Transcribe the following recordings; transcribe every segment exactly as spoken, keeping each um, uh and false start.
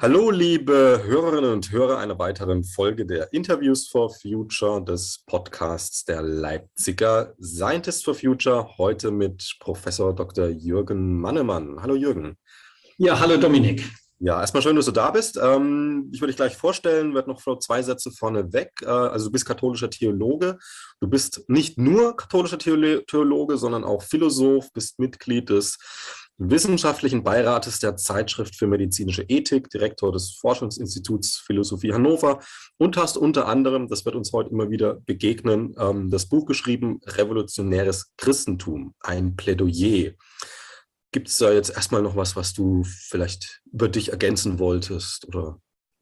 Hallo, liebe Hörerinnen und Hörer einer weiteren Folge der Interviews for Future des Podcasts der Leipziger Scientists for Future. Heute mit Professor Doktor Jürgen Mannemann. Hallo Jürgen. Ja, hallo Dominik. Ja, erstmal schön, dass du da bist. Ähm, ich würde dich gleich vorstellen, werde noch zwei Sätze vorneweg. Äh, also du bist katholischer Theologe. Du bist nicht nur katholischer Theologe, sondern auch Philosoph, bist Mitglied des Wissenschaftlichen Beirates der Zeitschrift für medizinische Ethik, Direktor des Forschungsinstituts Philosophie Hannover und hast unter anderem, das wird uns heute immer wieder begegnen, ähm, das Buch geschrieben, Revolutionäres Christentum, ein Plädoyer. Gibt es da jetzt erstmal noch was, was du vielleicht über dich ergänzen wolltest, oder?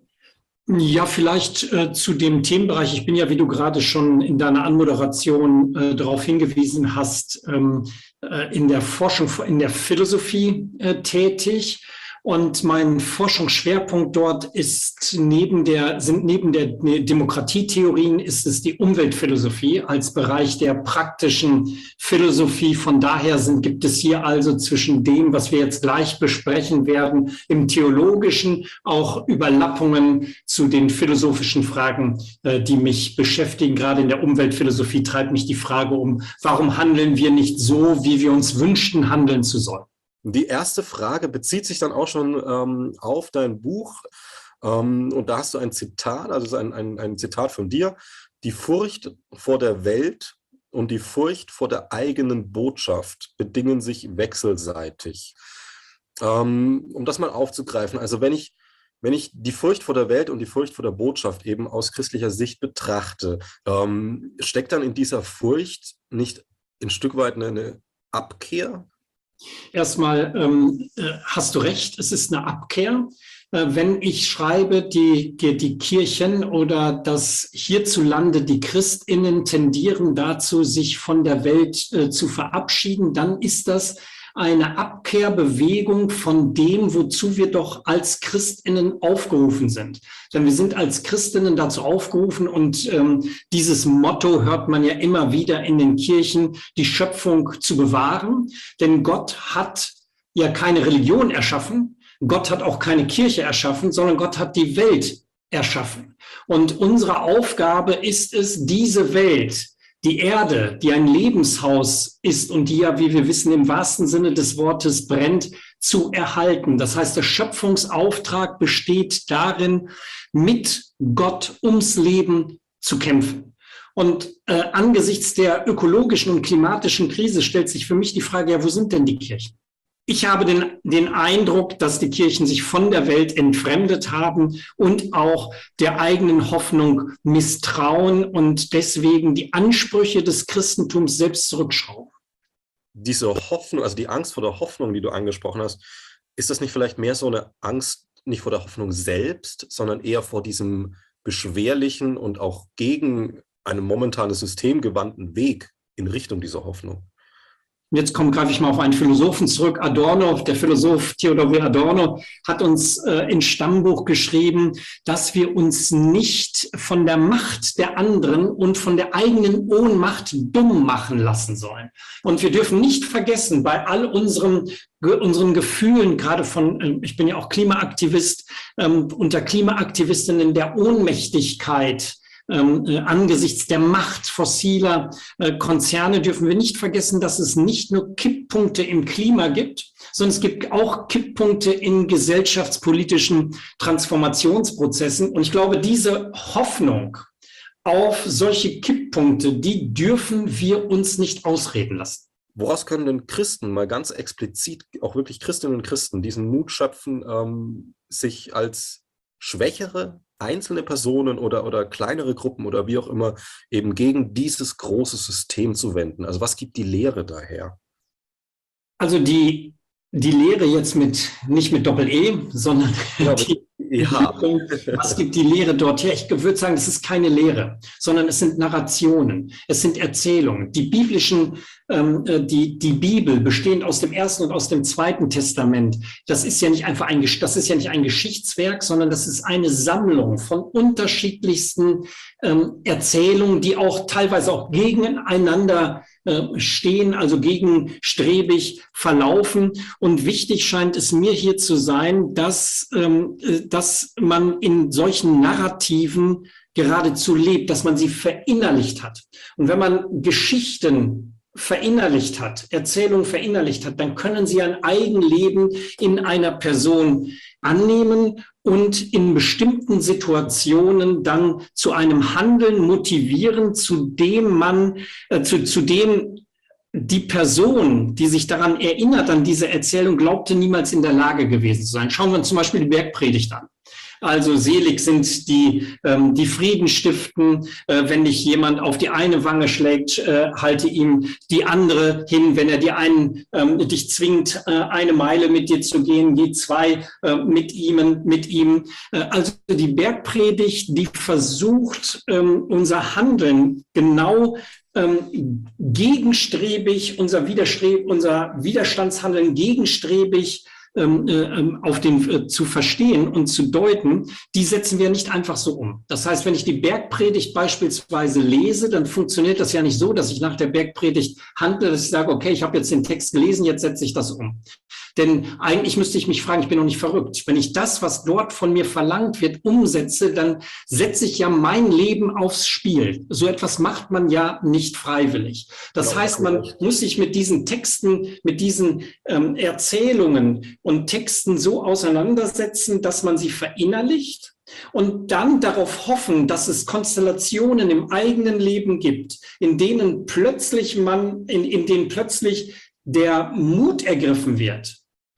Ja, vielleicht äh, zu dem Themenbereich. Ich bin ja, wie du gerade schon in deiner Anmoderation äh, darauf hingewiesen hast, ähm, äh, in der Forschung, in der Philosophie äh, tätig. Und mein Forschungsschwerpunkt dort ist neben der, sind neben der Demokratietheorien ist es die Umweltphilosophie als Bereich der praktischen Philosophie. Von daher sind, gibt es hier also zwischen dem, was wir jetzt gleich besprechen werden, im Theologischen auch Überlappungen zu den philosophischen Fragen, die mich beschäftigen. Gerade in der Umweltphilosophie treibt mich die Frage um, warum handeln wir nicht so, wie wir uns wünschten, handeln zu sollen? Die erste Frage bezieht sich dann auch schon ähm, auf dein Buch. Ähm, und da hast du ein Zitat, also ein, ein, ein Zitat von dir. Die Furcht vor der Welt und die Furcht vor der eigenen Botschaft bedingen sich wechselseitig. Ähm, um das mal aufzugreifen, also wenn ich, wenn ich die Furcht vor der Welt und die Furcht vor der Botschaft eben aus christlicher Sicht betrachte, ähm, steckt dann in dieser Furcht nicht ein Stück weit eine, eine Abkehr? Erstmal ähm, hast du recht, es ist eine Abkehr. Äh, wenn ich schreibe, die, die, die Kirchen oder dass hierzulande die ChristInnen tendieren dazu, sich von der Welt äh, zu verabschieden, dann ist das eine Abkehrbewegung von dem, wozu wir doch als ChristInnen aufgerufen sind. Denn wir sind als Christinnen dazu aufgerufen und ähm, dieses Motto hört man ja immer wieder in den Kirchen, die Schöpfung zu bewahren. Denn Gott hat ja keine Religion erschaffen, Gott hat auch keine Kirche erschaffen, sondern Gott hat die Welt erschaffen. Und unsere Aufgabe ist es, diese Welt, die Erde, die ein Lebenshaus ist und die ja, wie wir wissen, im wahrsten Sinne des Wortes brennt, zu erhalten. Das heißt, der Schöpfungsauftrag besteht darin, mit Gott ums Leben zu kämpfen. Und äh, angesichts der ökologischen und klimatischen Krise stellt sich für mich die Frage, ja, wo sind denn die Kirchen? Ich habe den, den Eindruck, dass die Kirchen sich von der Welt entfremdet haben und auch der eigenen Hoffnung misstrauen und deswegen die Ansprüche des Christentums selbst zurückschrauben. Diese Hoffnung, also die Angst vor der Hoffnung, die du angesprochen hast, ist das nicht vielleicht mehr so eine Angst, nicht vor der Hoffnung selbst, sondern eher vor diesem beschwerlichen und auch gegen ein momentanes System gewandten Weg in Richtung dieser Hoffnung? Jetzt komme, greife ich mal auf einen Philosophen zurück. Adorno, der Philosoph Theodor W. Adorno, hat uns äh, ins Stammbuch geschrieben, dass wir uns nicht von der Macht der anderen und von der eigenen Ohnmacht dumm machen lassen sollen. Und wir dürfen nicht vergessen, bei all unseren unseren Gefühlen, gerade von, ich bin ja auch Klimaaktivist, ähm, unter Klimaaktivistinnen der Ohnmächtigkeit, Ähm, äh, angesichts der Macht fossiler äh, Konzerne dürfen wir nicht vergessen, dass es nicht nur Kipppunkte im Klima gibt, sondern es gibt auch Kipppunkte in gesellschaftspolitischen Transformationsprozessen. Und ich glaube, diese Hoffnung auf solche Kipppunkte, die dürfen wir uns nicht ausreden lassen. Woraus können denn Christen, mal ganz explizit, auch wirklich Christinnen und Christen, diesen Mut schöpfen, ähm, sich als schwächere einzelne Personen oder, oder kleinere Gruppen oder wie auch immer eben gegen dieses große System zu wenden? Also was gibt die Lehre daher? Also die, die Lehre jetzt mit, nicht mit Doppel-E, sondern ja, die, ja. was gibt die Lehre dort her? Ich würde sagen, es ist keine Lehre, sondern es sind Narrationen, es sind Erzählungen. Die biblischen, ähm, die, die Bibel bestehend aus dem Ersten und aus dem Zweiten Testament, das ist ja nicht einfach ein, das ist ja nicht ein Geschichtswerk, sondern das ist eine Sammlung von unterschiedlichsten ähm, Erzählungen, die auch teilweise auch gegeneinander stehen, also gegenstrebig verlaufen. Und wichtig scheint es mir hier zu sein, dass ähm, dass man in solchen Narrativen geradezu lebt, dass man sie verinnerlicht hat. Und wenn man Geschichten verinnerlicht hat, Erzählungen verinnerlicht hat, dann können sie ein Eigenleben in einer Person annehmen und in bestimmten Situationen dann zu einem Handeln motivieren, zu dem man, äh, zu, zu dem die Person, die sich daran erinnert, an diese Erzählung, glaubte niemals in der Lage gewesen zu sein. Schauen wir uns zum Beispiel die Bergpredigt an. Also selig sind die, ähm, die Frieden stiften, äh, wenn dich jemand auf die eine Wange schlägt, äh, halte ihm die andere hin. Wenn er dir einen, ähm, dich zwingt, äh, eine Meile mit dir zu gehen, geh zwei äh, mit ihm. Mit ihm. Äh, also die Bergpredigt, die versucht, ähm, unser Handeln genau ähm, gegenstrebig, unser, Widerstreb, unser Widerstandshandeln gegenstrebig ähm, auf den äh, zu verstehen und zu deuten, die setzen wir nicht einfach so um. Das heißt, wenn ich die Bergpredigt beispielsweise lese, dann funktioniert das ja nicht so, dass ich nach der Bergpredigt handle, dass ich sage, okay, ich habe jetzt den Text gelesen, jetzt setze ich das um. Denn eigentlich müsste ich mich fragen, ich bin noch nicht verrückt. Wenn ich das, was dort von mir verlangt wird, umsetze, dann setze ich ja mein Leben aufs Spiel. So etwas macht man ja nicht freiwillig. Das heißt, man muss sich mit diesen Texten, mit diesen ähm, Erzählungen und Texten so auseinandersetzen, dass man sie verinnerlicht und dann darauf hoffen, dass es Konstellationen im eigenen Leben gibt, in denen plötzlich man, in, in denen plötzlich der Mut ergriffen wird,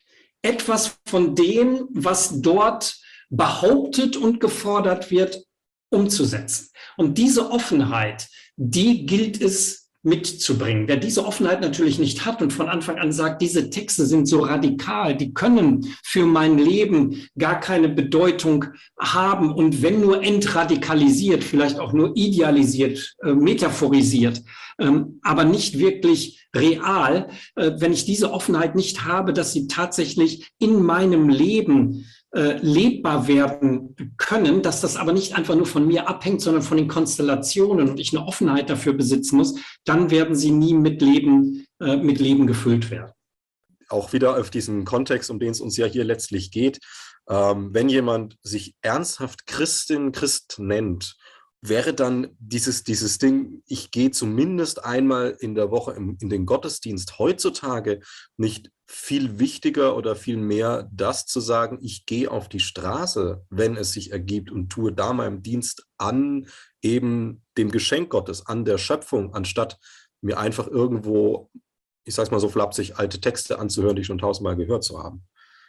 etwas von dem, was dort behauptet und gefordert wird, umzusetzen. Und diese Offenheit, die gilt es mitzubringen. Wer diese Offenheit natürlich nicht hat und von Anfang an sagt, diese Texte sind so radikal, die können für mein Leben gar keine Bedeutung haben und wenn nur entradikalisiert, vielleicht auch nur idealisiert, äh, metaphorisiert, ähm, aber nicht wirklich real, äh, wenn ich diese Offenheit nicht habe, dass sie tatsächlich in meinem Leben äh, lebbar werden können, dass das aber nicht einfach nur von mir abhängt, sondern von den Konstellationen und ich eine Offenheit dafür besitzen muss, dann werden sie nie mit Leben, äh, mit Leben gefüllt werden. Auch wieder auf diesen Kontext, um den es uns ja hier letztlich geht. Ähm, wenn jemand sich ernsthaft Christin, Christ nennt, wäre dann dieses, dieses Ding, ich gehe zumindest einmal in der Woche im, in den Gottesdienst heutzutage nicht viel wichtiger oder viel mehr das zu sagen, ich gehe auf die Straße, wenn es sich ergibt und tue da meinen Dienst an eben dem Geschenk Gottes, an der Schöpfung, anstatt mir einfach irgendwo, ich sage es mal so flapsig, alte Texte anzuhören, die ich schon tausendmal gehört zu haben.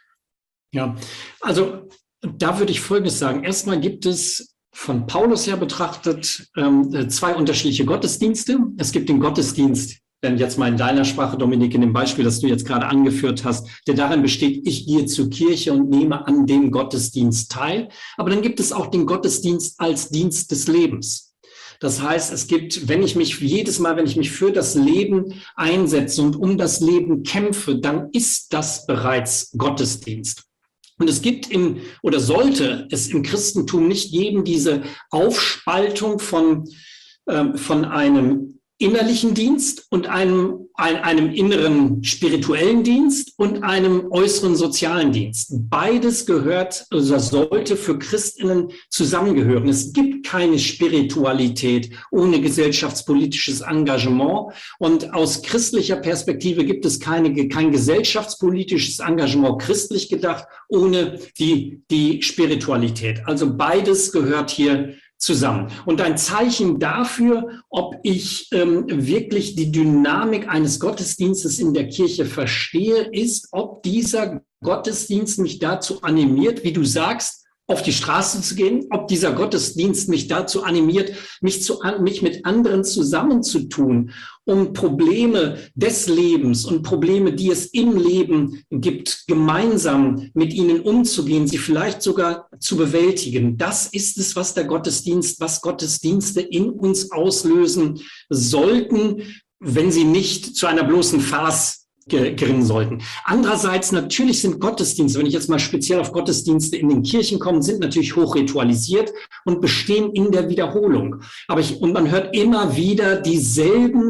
Ja, also da würde ich Folgendes sagen. Erstmal gibt es von Paulus her betrachtet ähm, zwei unterschiedliche Gottesdienste. Es gibt den Gottesdienst, wenn jetzt mal in deiner Sprache, Dominik, in dem Beispiel, das du jetzt gerade angeführt hast, der darin besteht, ich gehe zur Kirche und nehme an dem Gottesdienst teil. Aber dann gibt es auch den Gottesdienst als Dienst des Lebens. Das heißt, es gibt, wenn ich mich jedes Mal, wenn ich mich für das Leben einsetze und um das Leben kämpfe, dann ist das bereits Gottesdienst. Und es gibt im, oder sollte es im Christentum nicht geben, diese Aufspaltung von, ähm, von einem innerlichen Dienst und einem, ein, einem inneren spirituellen Dienst und einem äußeren sozialen Dienst. Beides gehört oder sollte für Christinnen zusammengehören. Es gibt keine Spiritualität ohne gesellschaftspolitisches Engagement und aus christlicher Perspektive gibt es keine, kein gesellschaftspolitisches Engagement christlich gedacht ohne die, die Spiritualität. Also beides gehört hier zusammen. Und ein Zeichen dafür, ob ich ähm, wirklich die Dynamik eines Gottesdienstes in der Kirche verstehe, ist, ob dieser Gottesdienst mich dazu animiert, wie du sagst, auf die Straße zu gehen, ob dieser Gottesdienst mich dazu animiert, mich, zu, mich mit anderen zusammenzutun, um Probleme des Lebens und Probleme, die es im Leben gibt, gemeinsam mit ihnen umzugehen, sie vielleicht sogar zu bewältigen. Das ist es, was der Gottesdienst, was Gottesdienste in uns auslösen sollten, wenn sie nicht zu einer bloßen Farce gerinnen sollten. Andererseits natürlich sind Gottesdienste, wenn ich jetzt mal speziell auf Gottesdienste in den Kirchen komme, sind natürlich hoch ritualisiert und bestehen in der Wiederholung. Aber ich, und man hört immer wieder dieselben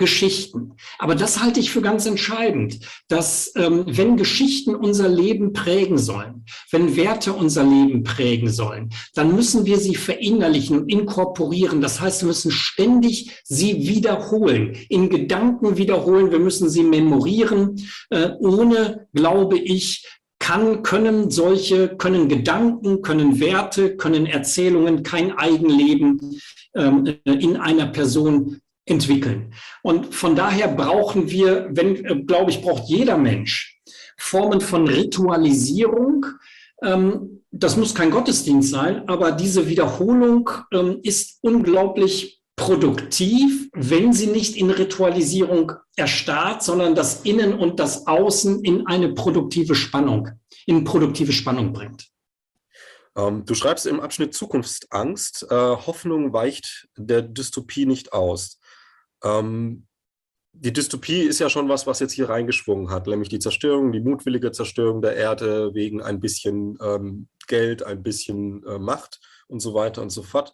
Geschichten. Aber das halte ich für ganz entscheidend, dass ähm, wenn Geschichten unser Leben prägen sollen, wenn Werte unser Leben prägen sollen, dann müssen wir sie verinnerlichen und inkorporieren. Das heißt, wir müssen ständig sie wiederholen, in Gedanken wiederholen. Wir müssen sie memorieren. Äh, ohne, glaube ich, kann, können solche, können Gedanken, können Werte, können Erzählungen kein Eigenleben ähm, in einer Person entwickeln. Und von daher brauchen wir, wenn, glaube ich, braucht jeder Mensch Formen von Ritualisierung. Ähm, das muss kein Gottesdienst sein, aber diese Wiederholung ähm, ist unglaublich produktiv, wenn sie nicht in Ritualisierung erstarrt, sondern das Innen und das Außen in eine produktive Spannung, in produktive Spannung bringt. Ähm, du schreibst im Abschnitt Zukunftsangst, äh, Hoffnung weicht der Dystopie nicht aus. Ähm, die Dystopie ist ja schon was, was jetzt hier reingeschwungen hat, nämlich die Zerstörung, die mutwillige Zerstörung der Erde wegen ein bisschen ähm, Geld, ein bisschen äh, Macht und so weiter und so fort.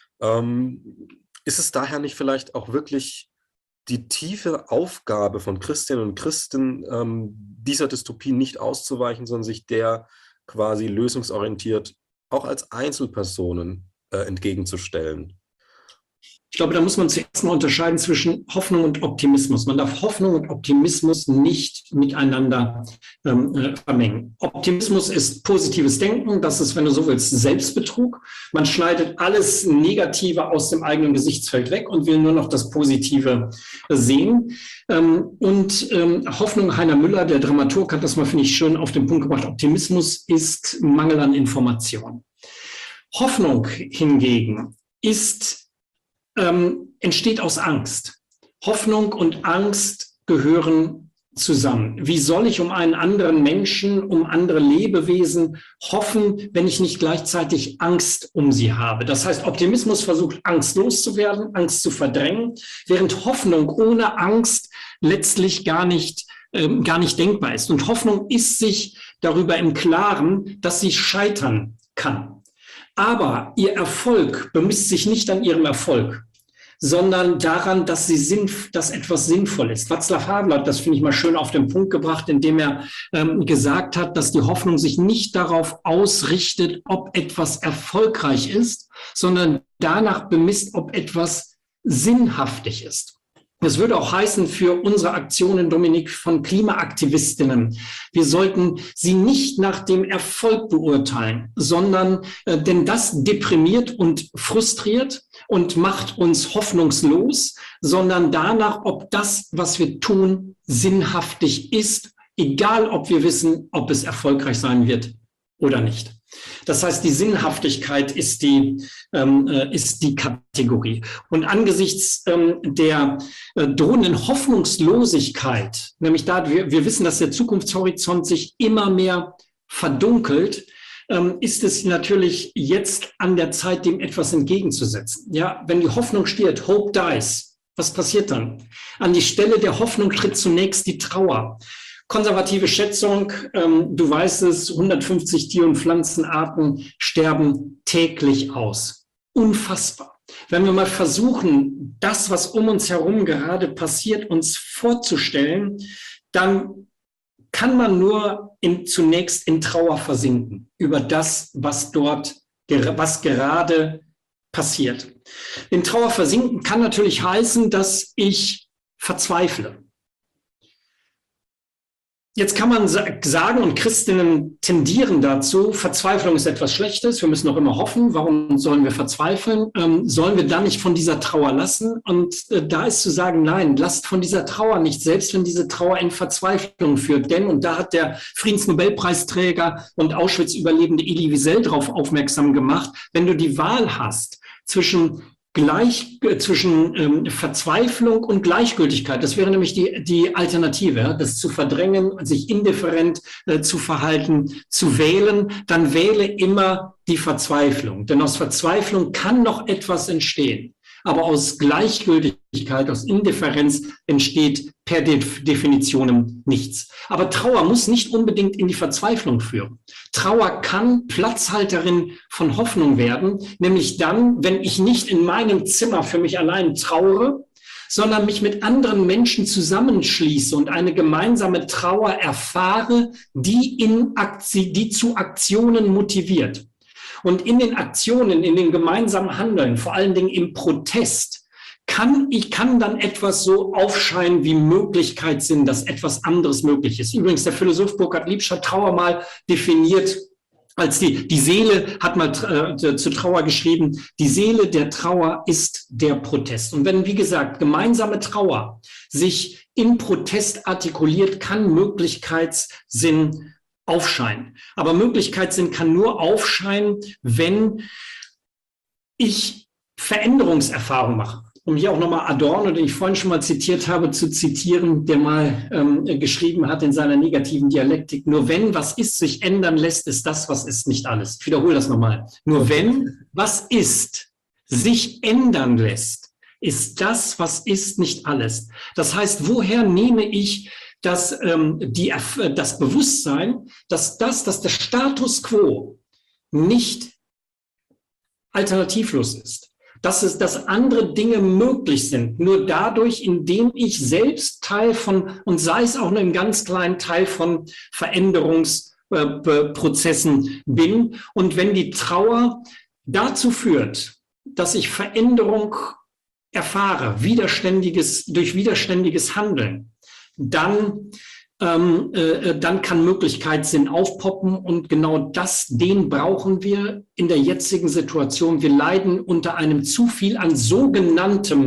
Ähm, ist es daher nicht vielleicht auch wirklich die tiefe Aufgabe von Christinnen und Christen, ähm, dieser Dystopie nicht auszuweichen, sondern sich der quasi lösungsorientiert auch als Einzelpersonen äh, entgegenzustellen? Ich glaube, da muss man zuerst mal unterscheiden zwischen Hoffnung und Optimismus. Man darf Hoffnung und Optimismus nicht miteinander ähm, äh, vermengen. Optimismus ist positives Denken, das ist, wenn du so willst, Selbstbetrug. Man schneidet alles Negative aus dem eigenen Gesichtsfeld weg und will nur noch das Positive sehen. Ähm, und ähm, Hoffnung, Heiner Müller, der Dramaturg, hat das mal, finde ich, schön auf den Punkt gebracht. Optimismus ist Mangel an Information. Hoffnung hingegen ist Ähm, entsteht aus Angst. Hoffnung und Angst gehören zusammen. Wie soll ich um einen anderen Menschen, um andere Lebewesen hoffen, wenn ich nicht gleichzeitig Angst um sie habe? Das heißt, Optimismus versucht, Angst loszuwerden, Angst zu verdrängen, während Hoffnung ohne Angst letztlich gar nicht, ähm, gar nicht denkbar ist. Und Hoffnung ist sich darüber im Klaren, dass sie scheitern kann. Aber ihr Erfolg bemisst sich nicht an ihrem Erfolg, sondern daran, dass, sie sinn, dass etwas sinnvoll ist. Václav Havel hat das, finde ich mal, schön auf den Punkt gebracht, indem er ähm, gesagt hat, dass die Hoffnung sich nicht darauf ausrichtet, ob etwas erfolgreich ist, sondern danach bemisst, ob etwas sinnhaftig ist. Das würde auch heißen für unsere Aktionen, Dominik, von Klimaaktivistinnen. Wir sollten sie nicht nach dem Erfolg beurteilen, sondern, äh, denn das deprimiert und frustriert und macht uns hoffnungslos, sondern danach, ob das, was wir tun, sinnhaftig ist, egal ob wir wissen, ob es erfolgreich sein wird oder nicht. Das heißt, die Sinnhaftigkeit ist die, ähm, ist die Kategorie. Und angesichts ähm, der äh, drohenden Hoffnungslosigkeit, nämlich da, wir, wir wissen, dass der Zukunftshorizont sich immer mehr verdunkelt, ähm, ist es natürlich jetzt an der Zeit, dem etwas entgegenzusetzen. Ja, wenn die Hoffnung stirbt, Hope dies, was passiert dann? An die Stelle der Hoffnung tritt zunächst die Trauer. Konservative Schätzung, ähm, du weißt es, hundertfünfzig Tier- und Pflanzenarten sterben täglich aus. Unfassbar. Wenn wir mal versuchen, das, was um uns herum gerade passiert, uns vorzustellen, dann kann man nur in, zunächst in Trauer versinken über das, was dort, was gerade passiert. In Trauer versinken kann natürlich heißen, dass ich verzweifle. Jetzt kann man sagen, und Christinnen tendieren dazu, Verzweiflung ist etwas Schlechtes, wir müssen auch immer hoffen, warum sollen wir verzweifeln? Ähm, sollen wir dann nicht von dieser Trauer lassen? Und äh, da ist zu sagen, nein, lasst von dieser Trauer nicht, selbst wenn diese Trauer in Verzweiflung führt. Denn, und da hat der Friedensnobelpreisträger und Auschwitz-Überlebende Elie Wiesel darauf aufmerksam gemacht, wenn du die Wahl hast zwischen Gleich, äh, zwischen ähm, Verzweiflung und Gleichgültigkeit. Das wäre nämlich die, die Alternative, das zu verdrängen, sich indifferent äh, zu verhalten, zu wählen, dann wähle immer die Verzweiflung. Denn aus Verzweiflung kann noch etwas entstehen. Aber aus Gleichgültigkeit, aus Indifferenz entsteht per Definition nichts. Aber Trauer muss nicht unbedingt in die Verzweiflung führen. Trauer kann Platzhalterin von Hoffnung werden, nämlich dann, wenn ich nicht in meinem Zimmer für mich allein trauere, sondern mich mit anderen Menschen zusammenschließe und eine gemeinsame Trauer erfahre, die, in Akti- die zu Aktionen motiviert. Und in den Aktionen, in den gemeinsamen Handeln, vor allen Dingen im Protest, kann ich kann dann etwas so aufscheinen wie Möglichkeitssinn, dass etwas anderes möglich ist. Übrigens, der Philosoph Burkhard Liebscher hat Trauer mal definiert, als die, die Seele hat mal äh, zu Trauer geschrieben, die Seele der Trauer ist der Protest. Und wenn, wie gesagt, gemeinsame Trauer sich in Protest artikuliert, kann Möglichkeitssinn aufscheinen. Aber Möglichkeitssinn kann nur aufscheinen, wenn ich Veränderungserfahrung mache. Um hier auch nochmal Adorno, den ich vorhin schon mal zitiert habe, zu zitieren, der mal ähm, geschrieben hat in seiner negativen Dialektik, nur wenn was ist, sich ändern lässt, ist das, was ist, nicht alles. Ich wiederhole das nochmal. Nur wenn was ist, sich ändern lässt, ist das, was ist, nicht alles. Das heißt, woher nehme ich das, ähm, die, das Bewusstsein, dass das, dass der Status quo nicht alternativlos ist? Dass es, dass andere Dinge möglich sind, nur dadurch, indem ich selbst Teil von, und sei es auch nur im ganz kleinen Teil von Veränderungsprozessen bin. Und wenn die Trauer dazu führt, dass ich Veränderung erfahre, widerständiges, durch widerständiges Handeln, dann Ähm, äh, dann kann Möglichkeitssinn aufpoppen und genau das, den brauchen wir in der jetzigen Situation. Wir leiden unter einem zu viel an sogenanntem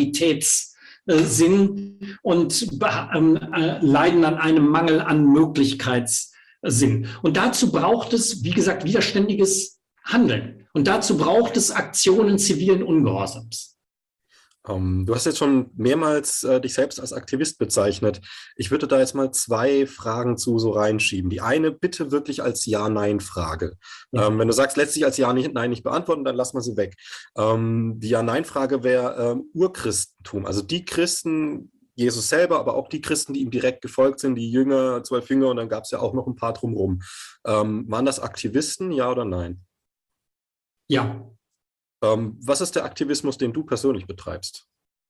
Realitätssinn und äh, leiden an einem Mangel an Möglichkeitssinn. Und dazu braucht es, wie gesagt, widerständiges Handeln. Und dazu braucht es Aktionen zivilen Ungehorsams. Um, du hast jetzt schon mehrmals äh, dich selbst als Aktivist bezeichnet. Ich würde da jetzt mal zwei Fragen zu so reinschieben. Die eine bitte wirklich als Ja-Nein-Frage. Ja. Ähm, wenn du sagst, letztlich als Ja-Nein nicht beantworten, dann lassen wir sie weg. Ähm, die Ja-Nein-Frage wäre ähm, Urchristentum. Also die Christen, Jesus selber, aber auch die Christen, die ihm direkt gefolgt sind, die Jünger, zwölf Jünger, und dann gab es ja auch noch ein paar drumherum. Ähm, waren das Aktivisten, ja oder nein? Ja. Ähm, was ist der Aktivismus, den du persönlich betreibst?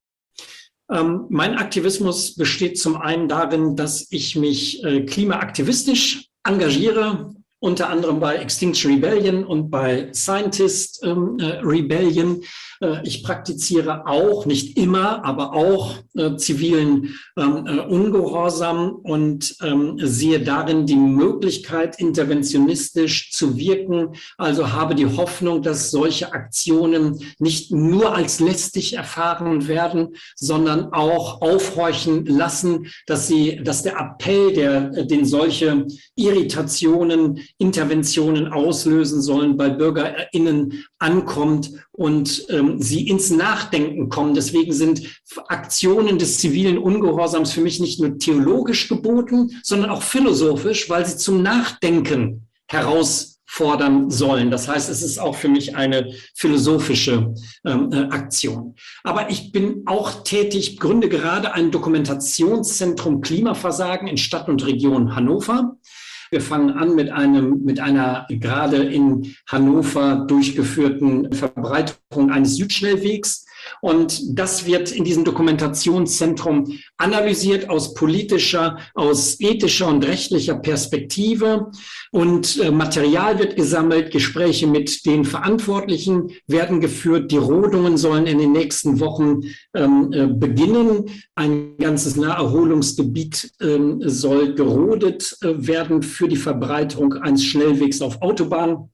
Ähm, mein Aktivismus besteht zum einen darin, dass ich mich äh, klimaaktivistisch engagiere, unter anderem bei Extinction Rebellion und bei Scientist ähm, äh, Rebellion. Äh, ich praktiziere auch, nicht immer, aber auch äh, zivilen ähm, äh, Ungehorsam und ähm, sehe darin die Möglichkeit, interventionistisch zu wirken. Also habe die Hoffnung, dass solche Aktionen nicht nur als lästig erfahren werden, sondern auch aufhorchen lassen, dass sie, dass der Appell, der, den solche Irritationen, Interventionen auslösen sollen, bei BürgerInnen ankommt und ähm, sie ins Nachdenken kommen. Deswegen sind Aktionen des zivilen Ungehorsams für mich nicht nur theologisch geboten, sondern auch philosophisch, weil sie zum Nachdenken herausfordern sollen. Das heißt, es ist auch für mich eine philosophische ähm, äh, Aktion. Aber ich bin auch tätig, gründe gerade ein Dokumentationszentrum Klimaversagen in Stadt und Region Hannover. Wir fangen an mit einem, mit einer gerade in Hannover durchgeführten Verbreitung eines Südschnellwegs. Und das wird in diesem Dokumentationszentrum analysiert aus politischer, aus ethischer und rechtlicher Perspektive. Und äh, Material wird gesammelt, Gespräche mit den Verantwortlichen werden geführt. Die Rodungen sollen in den nächsten Wochen ähm, äh, beginnen. Ein ganzes Naherholungsgebiet ähm, soll gerodet äh, werden für die Verbreitung eines Schnellwegs auf Autobahn.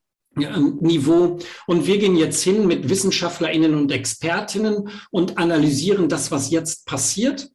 Niveau. Und wir gehen jetzt hin mit WissenschaftlerInnen und Expertinnen und analysieren das, was jetzt passiert,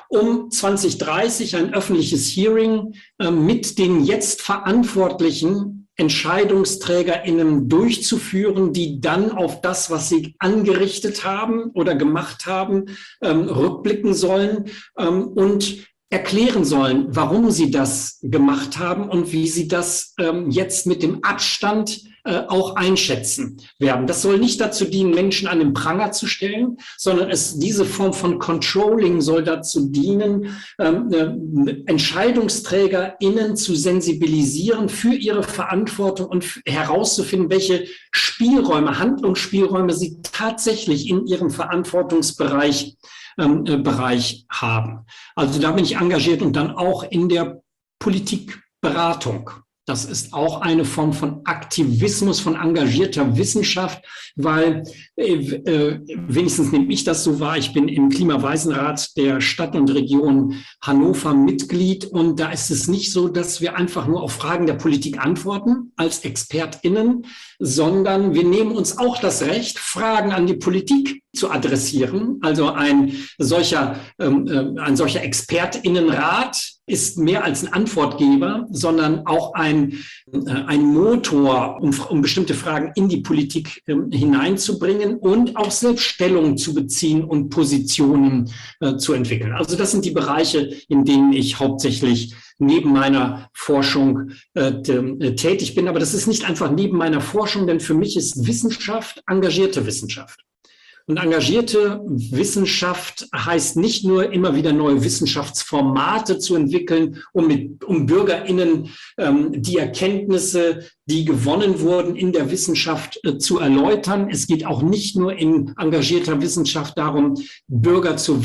um zwanzig dreißig ein öffentliches Hearing äh, mit den jetzt verantwortlichen EntscheidungsträgerInnen durchzuführen, die dann auf das, was sie angerichtet haben oder gemacht haben, ähm, rückblicken sollen ähm, und erklären sollen, warum sie das gemacht haben und wie sie das ähm, jetzt mit dem Abstand äh, auch einschätzen werden. Das soll nicht dazu dienen, Menschen an den Pranger zu stellen, sondern es, diese Form von Controlling soll dazu dienen, ähm, äh, EntscheidungsträgerInnen zu sensibilisieren für ihre Verantwortung und herauszufinden, welche Spielräume, Handlungsspielräume sie tatsächlich in ihrem Verantwortungsbereich ähm, äh, Bereich haben. Also da bin ich engagiert und dann auch in der Politikberatung. Das ist auch eine Form von Aktivismus, von engagierter Wissenschaft, weil äh, äh, wenigstens nehme ich das so wahr, ich bin im Klimaweisenrat der Stadt und Region Hannover Mitglied und da ist es nicht so, dass wir einfach nur auf Fragen der Politik antworten als ExpertInnen, sondern wir nehmen uns auch das Recht, Fragen an die Politik zu adressieren. Also ein solcher, ähm, äh, ein solcher ExpertInnenrat ist mehr als ein Antwortgeber, sondern auch ein, äh, ein Motor, um, um bestimmte Fragen in die Politik äh, hineinzubringen und auch selbst Stellung zu beziehen und Positionen äh, zu entwickeln. Also das sind die Bereiche, in denen ich hauptsächlich neben meiner Forschung äh, tätig bin. Aber das ist nicht einfach neben meiner Forschung, denn für mich ist Wissenschaft engagierte Wissenschaft. Und engagierte Wissenschaft heißt nicht nur immer wieder neue Wissenschaftsformate zu entwickeln, um, mit, um BürgerInnen ähm, die Erkenntnisse, die gewonnen wurden, in der Wissenschaft äh, zu erläutern. Es geht auch nicht nur in engagierter Wissenschaft darum, Bürger zur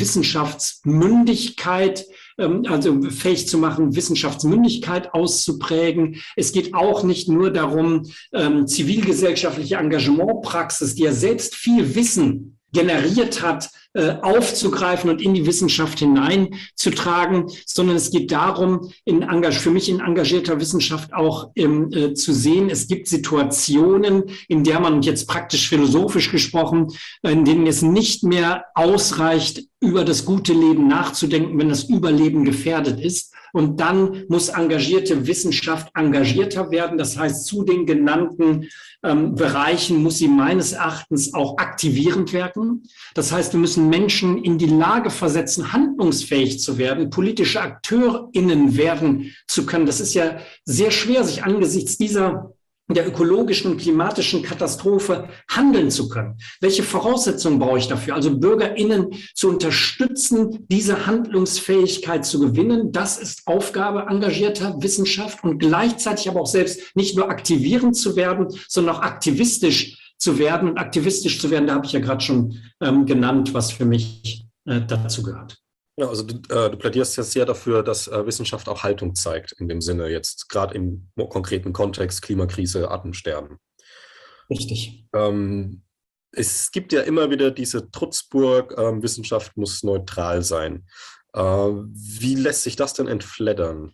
Wissenschaftsmündigkeit, ähm, also fähig zu machen, Wissenschaftsmündigkeit auszuprägen. Es geht auch nicht nur darum, ähm, zivilgesellschaftliche Engagementpraxis, die ja selbst viel Wissen generiert hat, äh, aufzugreifen und in die Wissenschaft hineinzutragen, sondern es geht darum, in Engag- für mich in engagierter Wissenschaft auch ähm, äh, zu sehen, es gibt Situationen, in der man jetzt praktisch philosophisch gesprochen, in denen es nicht mehr ausreicht, über das gute Leben nachzudenken, wenn das Überleben gefährdet ist. Und dann muss engagierte Wissenschaft engagierter werden. Das heißt, zu den genannten ähm, Bereichen muss sie meines Erachtens auch aktivierend werden. Das heißt, wir müssen Menschen in die Lage versetzen, handlungsfähig zu werden, politische AkteurInnen werden zu können. Das ist ja sehr schwer, sich angesichts dieser der ökologischen und klimatischen Katastrophe handeln zu können. Welche Voraussetzungen brauche ich dafür? Also BürgerInnen zu unterstützen, diese Handlungsfähigkeit zu gewinnen. Das ist Aufgabe engagierter Wissenschaft und gleichzeitig aber auch selbst nicht nur aktivierend zu werden, sondern auch aktivistisch zu werden. Und aktivistisch zu werden, da habe ich ja gerade schon ähm, genannt, was für mich äh, dazu gehört. Ja, also du, äh, du plädierst jetzt sehr dafür, dass äh, Wissenschaft auch Haltung zeigt, in dem Sinne jetzt gerade im konkreten Kontext Klimakrise, Artensterben. Richtig. Ähm, es gibt ja immer wieder diese Trutzburg, äh, Wissenschaft muss neutral sein. Äh, wie lässt sich das denn entfleddern?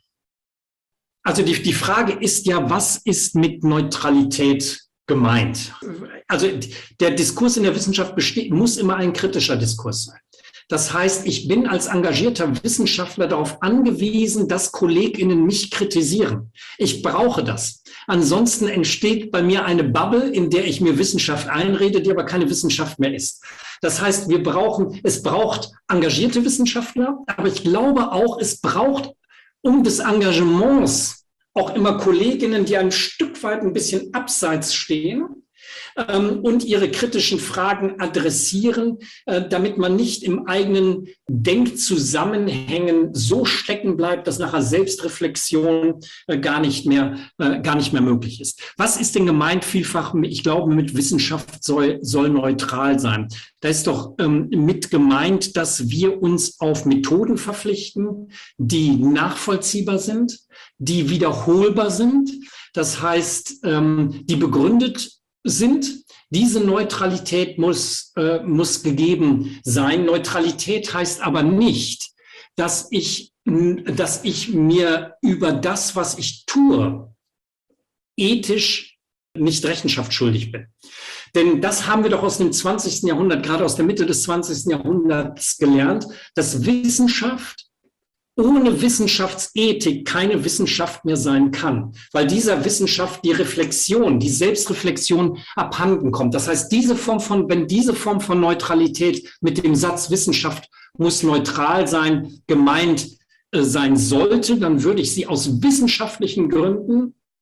Also die, die Frage ist ja, was ist mit Neutralität gemeint? Also der Diskurs in der Wissenschaft besteht, muss immer ein kritischer Diskurs sein. Das heißt, ich bin als engagierter Wissenschaftler darauf angewiesen, dass KollegInnen mich kritisieren. Ich brauche das. Ansonsten entsteht bei mir eine Bubble, in der ich mir Wissenschaft einrede, die aber keine Wissenschaft mehr ist. Das heißt, wir brauchen, es braucht engagierte Wissenschaftler, aber ich glaube auch, es braucht um des Engagements auch immer KollegInnen, die ein Stück weit ein bisschen abseits stehen ähm, und ihre kritischen Fragen adressieren, äh, damit man nicht im eigenen Denkzusammenhängen so stecken bleibt, dass nachher Selbstreflexion äh, gar nicht mehr, äh, gar nicht mehr möglich ist. Was ist denn gemeint vielfach? Ich glaube, mit Wissenschaft soll, soll neutral sein. Da ist doch ähm, mit gemeint, dass wir uns auf Methoden verpflichten, die nachvollziehbar sind, die wiederholbar sind. Das heißt, ähm, die begründet sind. Diese Neutralität muss, äh, muss gegeben sein. Neutralität heißt aber nicht, dass ich, dass ich mir über das, was ich tue, ethisch nicht Rechenschaft schuldig bin. Denn das haben wir doch aus dem zwanzigsten Jahrhundert, gerade aus der Mitte des zwanzigsten Jahrhunderts gelernt, dass Wissenschaft ohne Wissenschaftsethik keine Wissenschaft mehr sein kann, weil dieser Wissenschaft die Reflexion, die Selbstreflexion abhanden kommt. Das heißt, diese Form von, wenn diese Form von Neutralität mit dem Satz Wissenschaft muss neutral sein, gemeint äh, sein sollte, dann würde ich sie aus wissenschaftlichen Gründen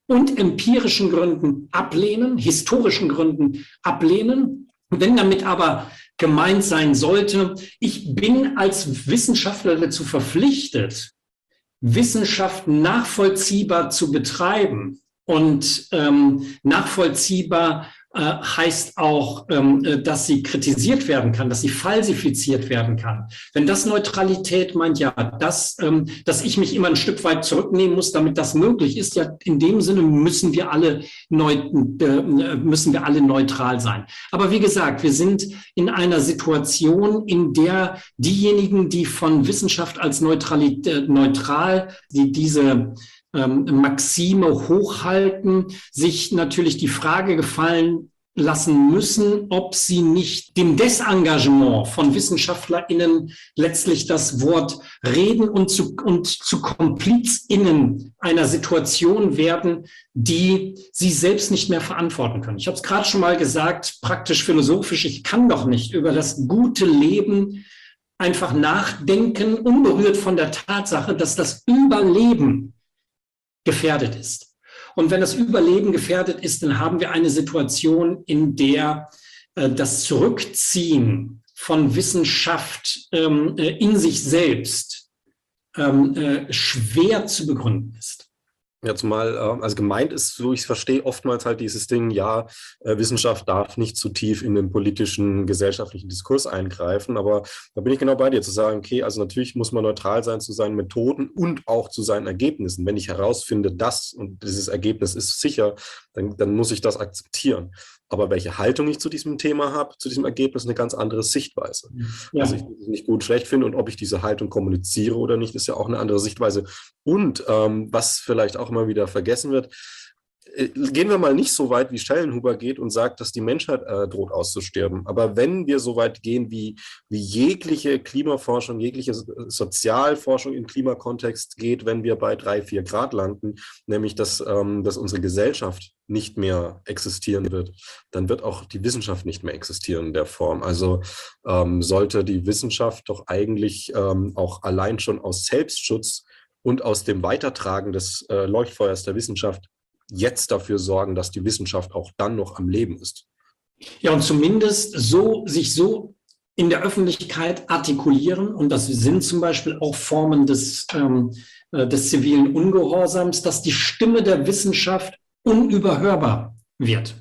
und empirischen Gründen ablehnen, historischen Gründen ablehnen. Wenn damit aber gemeint sein sollte, ich bin als Wissenschaftler dazu verpflichtet, Wissenschaft nachvollziehbar zu betreiben. Und ähm, nachvollziehbar äh, heißt auch, ähm, dass sie kritisiert werden kann, dass sie falsifiziert werden kann. Wenn das Neutralität meint, ja, das, ähm, dass ich mich immer ein Stück weit zurücknehmen muss, damit das möglich ist, ja, in dem Sinne müssen wir alle neu, äh, müssen wir alle neutral sein. Aber wie gesagt, wir sind in einer Situation, in der diejenigen, die von Wissenschaft als Neutralität, äh, neutral, die diese Ähm, Maxime hochhalten, sich natürlich die Frage gefallen lassen müssen, ob sie nicht dem Desengagement von WissenschaftlerInnen letztlich das Wort reden und zu, und zu KomplizInnen einer Situation werden, die sie selbst nicht mehr verantworten können. Ich habe es gerade schon mal gesagt, praktisch philosophisch, ich kann doch nicht über das gute Leben einfach nachdenken, unberührt von der Tatsache, dass das Überleben gefährdet ist. Und wenn das Überleben gefährdet ist, dann haben wir eine Situation, in der äh, das Zurückziehen von Wissenschaft ähm, äh, in sich selbst ähm, äh, schwer zu begründen ist. Ja, zumal, also gemeint ist, so ich es verstehe, oftmals halt dieses Ding, ja, Wissenschaft darf nicht zu tief in den politischen, gesellschaftlichen Diskurs eingreifen, aber da bin ich genau bei dir, zu sagen, okay, also natürlich muss man neutral sein zu seinen Methoden und auch zu seinen Ergebnissen. Wenn ich herausfinde, das und dieses Ergebnis ist sicher, dann, dann muss ich das akzeptieren. Aber welche Haltung ich zu diesem Thema habe, zu diesem Ergebnis, eine ganz andere Sichtweise. Ja. Also ich es nicht gut, schlecht finde und ob ich diese Haltung kommuniziere oder nicht, ist ja auch eine andere Sichtweise. Und ähm, was vielleicht auch immer wieder vergessen wird, äh, gehen wir mal nicht so weit, wie Schellenhuber geht und sagt, dass die Menschheit äh, droht auszusterben. Aber wenn wir so weit gehen, wie, wie jegliche Klimaforschung, jegliche Sozialforschung im Klimakontext geht, wenn wir bei drei, vier Grad landen, nämlich dass, ähm, dass unsere Gesellschaft nicht mehr existieren wird, dann wird auch die Wissenschaft nicht mehr existieren in der Form. Also ähm, sollte die Wissenschaft doch eigentlich ähm, auch allein schon aus Selbstschutz und aus dem Weitertragen des äh, Leuchtfeuers der Wissenschaft jetzt dafür sorgen, dass die Wissenschaft auch dann noch am Leben ist. Ja, und zumindest so, sich so in der Öffentlichkeit artikulieren, und das sind zum Beispiel auch Formen des, ähm, des zivilen Ungehorsams, dass die Stimme der Wissenschaft unüberhörbar wird.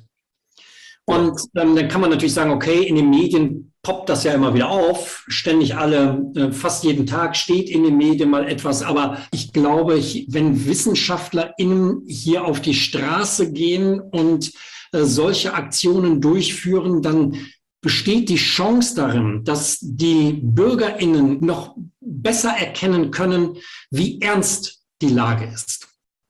Und ähm, dann kann man natürlich sagen, okay, in den Medien poppt das ja immer wieder auf, ständig alle, äh, fast jeden Tag steht in den Medien mal etwas, aber ich glaube, ich, wenn WissenschaftlerInnen hier auf die Straße gehen und äh, solche Aktionen durchführen, dann besteht die Chance darin, dass die BürgerInnen noch besser erkennen können, wie ernst die Lage ist.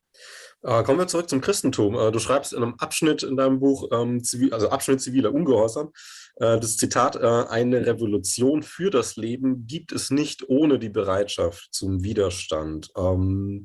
Äh, kommen wir zurück zum Christentum. Äh, du schreibst in einem Abschnitt in deinem Buch, ähm, zivil, also Abschnitt ziviler Ungehorsam, äh, das Zitat, äh, eine Revolution für das Leben gibt es nicht ohne die Bereitschaft zum Widerstand. Ähm,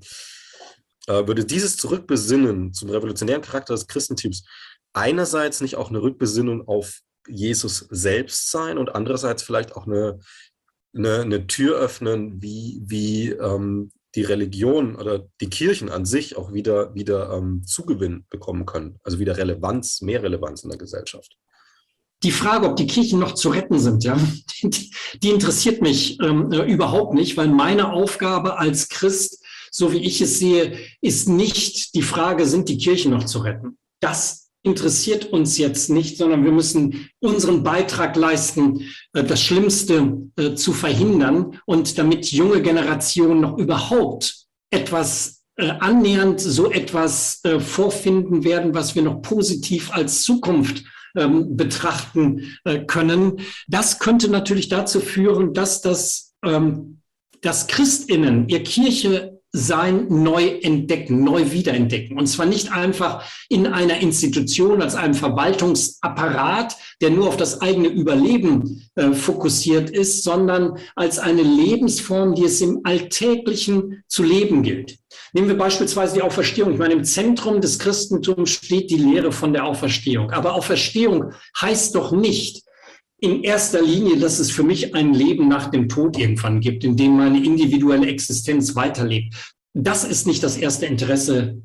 äh, würde dieses Zurückbesinnen zum revolutionären Charakter des Christentums einerseits nicht auch eine Rückbesinnung auf Jesus selbst sein und andererseits vielleicht auch eine, eine, eine Tür öffnen, wie, wie ähm, die Religion oder die Kirchen an sich auch wieder, wieder ähm, Zugewinn bekommen können, also wieder Relevanz, mehr Relevanz in der Gesellschaft. Die Frage, ob die Kirchen noch zu retten sind, ja, die, die interessiert mich ähm, überhaupt nicht, weil meine Aufgabe als Christ, so wie ich es sehe, ist nicht die Frage, sind die Kirchen noch zu retten? Das interessiert uns jetzt nicht, sondern wir müssen unseren Beitrag leisten, das Schlimmste zu verhindern und damit junge Generationen noch überhaupt etwas annähernd so etwas vorfinden werden, was wir noch positiv als Zukunft betrachten können. Das könnte natürlich dazu führen, dass das, dass ChristInnen ihr Kirche sein neu entdecken, neu wiederentdecken. Und zwar nicht einfach in einer Institution als einem Verwaltungsapparat, der nur auf das eigene Überleben äh, fokussiert ist, sondern als eine Lebensform, die es im Alltäglichen zu leben gilt. Nehmen wir beispielsweise die Auferstehung. Ich meine, im Zentrum des Christentums steht die Lehre von der Auferstehung. Aber Auferstehung heißt doch nicht in erster Linie, dass es für mich ein Leben nach dem Tod irgendwann gibt, in dem meine individuelle Existenz weiterlebt. das ist nicht das erste Interesse,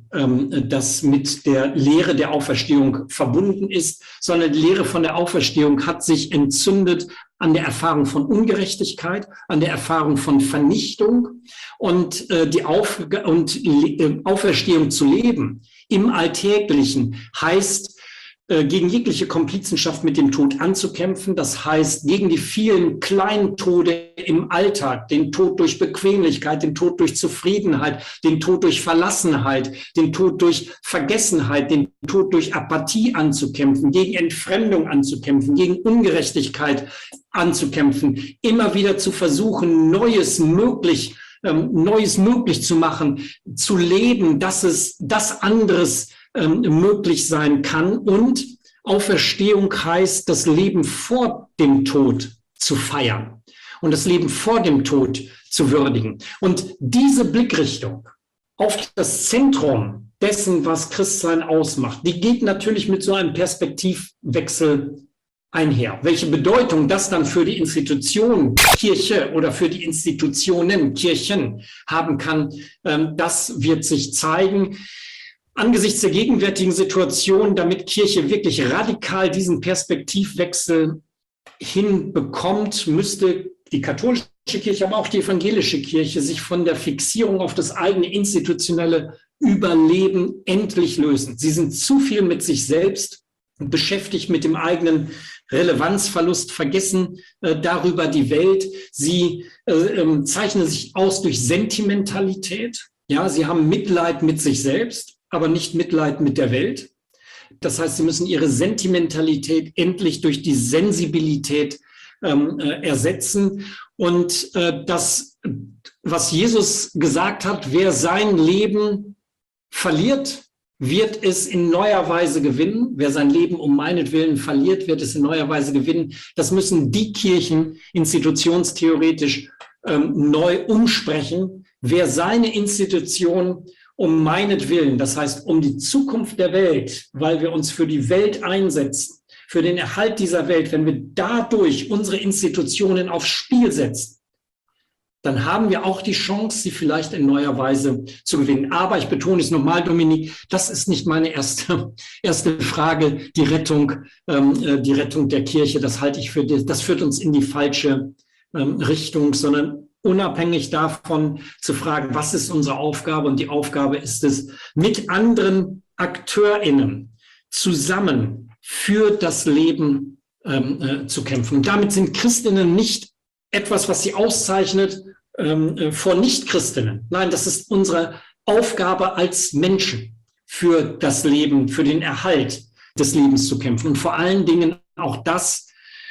das mit der Lehre der Auferstehung verbunden ist, sondern die Lehre von der Auferstehung hat sich entzündet an der Erfahrung von Ungerechtigkeit, an der Erfahrung von Vernichtung und die Auf- und Auferstehung zu leben im Alltäglichen heißt, gegen jegliche Komplizenschaft mit dem Tod anzukämpfen. Das heißt, gegen die vielen kleinen Tode im Alltag, den Tod durch Bequemlichkeit, den Tod durch Zufriedenheit, den Tod durch Verlassenheit, den Tod durch Vergessenheit, den Tod durch Apathie anzukämpfen, gegen Entfremdung anzukämpfen, gegen Ungerechtigkeit anzukämpfen, immer wieder zu versuchen, Neues möglich, ähm, Neues möglich zu machen, zu leben, dass es das anderes Ähm, möglich sein kann. Und Auferstehung heißt, das Leben vor dem Tod zu feiern und das Leben vor dem Tod zu würdigen. Und diese Blickrichtung auf das Zentrum dessen, was Christsein ausmacht, die geht natürlich mit so einem Perspektivwechsel einher. Welche Bedeutung das dann für die Institution Kirche oder für die Institutionen Kirchen haben kann, ähm, das wird sich zeigen. Angesichts der gegenwärtigen Situation, damit Kirche wirklich radikal diesen Perspektivwechsel hinbekommt, müsste die katholische Kirche, aber auch die evangelische Kirche sich von der Fixierung auf das eigene institutionelle Überleben endlich lösen. Sie sind zu viel mit sich selbst beschäftigt, mit dem eigenen Relevanzverlust, vergessen äh, darüber die Welt. Sie äh, äh, zeichnen sich aus durch Sentimentalität. Ja, sie haben Mitleid mit sich selbst, aber nicht Mitleid mit der Welt. Das heißt, sie müssen ihre Sentimentalität endlich durch die Sensibilität ähm, äh, ersetzen. Und äh, das, was Jesus gesagt hat, wer sein Leben verliert, wird es in neuer Weise gewinnen. Wer sein Leben um meinetwillen verliert, wird es in neuer Weise gewinnen. Das müssen die Kirchen institutionstheoretisch ähm, neu umsprechen. Wer seine Institution um meinetwillen, das heißt um die Zukunft der Welt, weil wir uns für die Welt einsetzen, für den Erhalt dieser Welt, wenn wir dadurch unsere Institutionen aufs Spiel setzen, dann haben wir auch die Chance, sie vielleicht in neuer Weise zu gewinnen. Aber ich betone es nochmal, Dominik, das ist nicht meine erste, erste Frage, die Rettung, ähm, die Rettung der Kirche. Das halte ich für, das führt uns in die falsche ähm, Richtung, sondern unabhängig davon zu fragen, was ist unsere Aufgabe? Und die Aufgabe ist es, mit anderen AkteurInnen zusammen für das Leben ähm, äh, zu kämpfen. Und damit sind Christinnen nicht etwas, was sie auszeichnet ähm, äh, vor Nichtchristinnen. Nein, das ist unsere Aufgabe als Menschen, für das Leben, für den Erhalt des Lebens zu kämpfen. Und vor allen Dingen auch das,